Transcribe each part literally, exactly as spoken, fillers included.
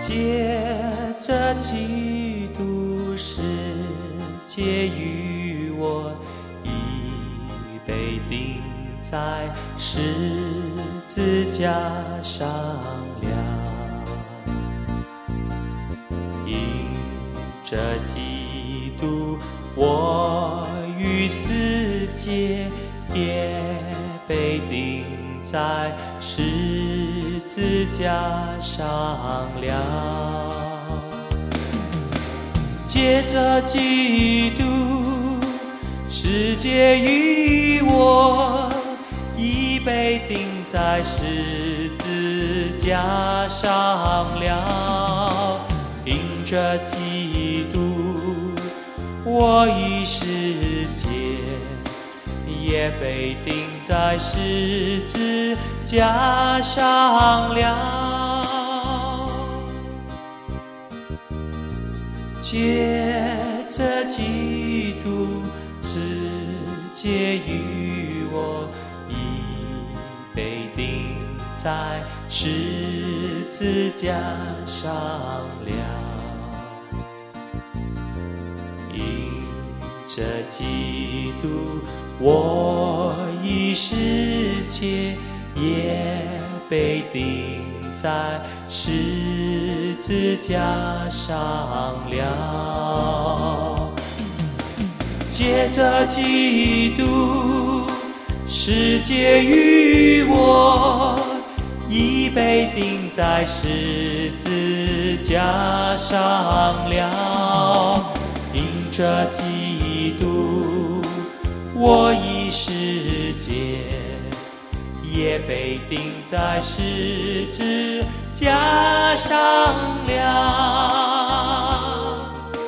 借着基督世界与我已被钉在十字架上了，因着基督我与世界也被钉在十字架上了，借着基督世界与我已被钉在十字架上了，因着基督我与世界也被钉在十字架上了，借着基督世界与我已被钉在十字架上了，因着基督我与世界也被钉在十字架上了，借着基督世界与我已被钉在十字架上了，因着基督我与世界也被钉在十字架上了，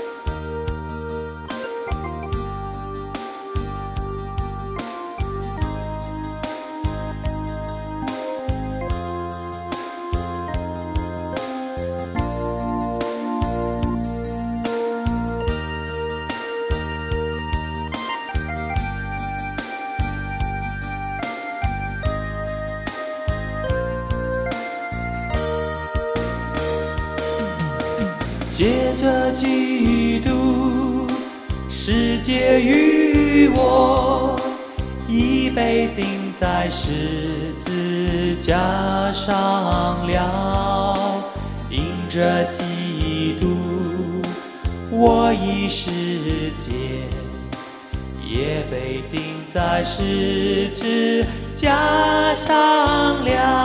借着基督世界与我已被钉在十字架上了，因着基督我与世界也被钉在十字架上了。